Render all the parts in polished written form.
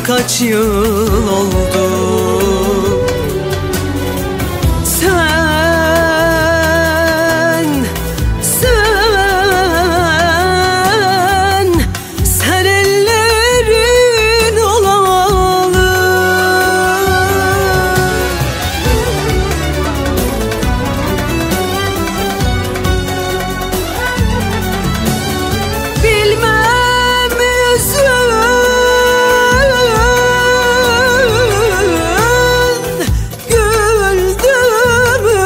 kaç yıl oldu. Sen ellerin olalı. Bilmem yüzün güldü mü,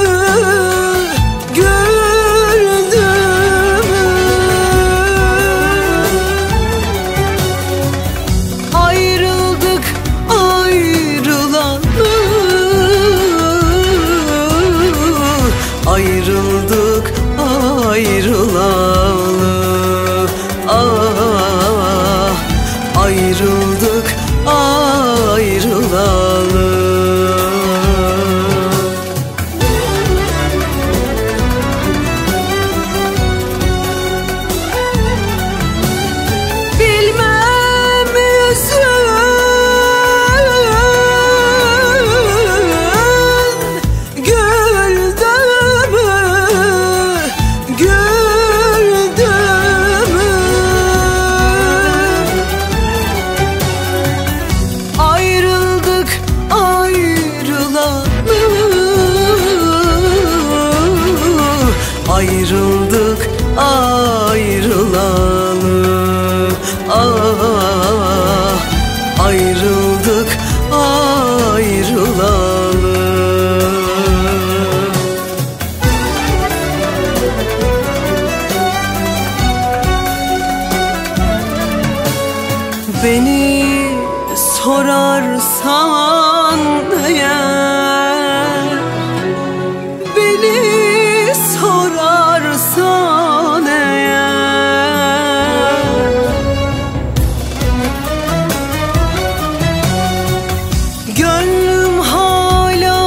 güldü mü? Ayrıldık ayrılalı, ayrıldık ayrılalı. Ah, ayrıldık ayrılalı. Bilmem yüzün güldü mü, güldü mü? Ayrıldık ayrılalı, ayrıldık ayrılalı. Ah, ayrıldık ayrılalı. Beni sorarsan eğer, beni sorarsan eğer, gönlüm hala,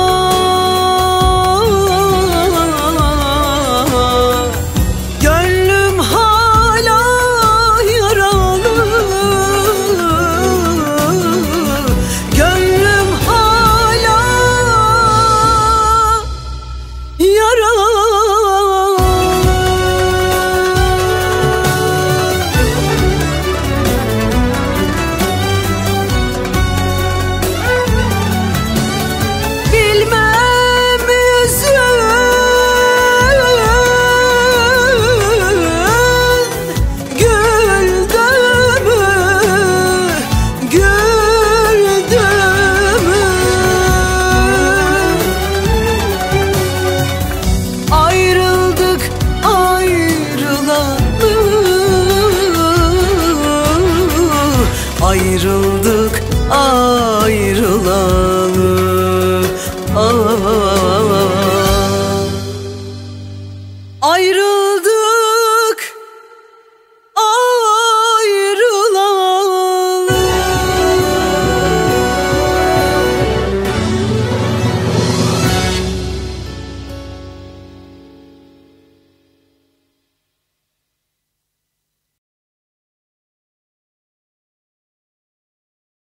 gönlüm hala yaralı. Gönlüm hala yaralı. Bilmem yüzün güldü mü, güldü mü? Ayrıldık ayrılalı, ayrıldık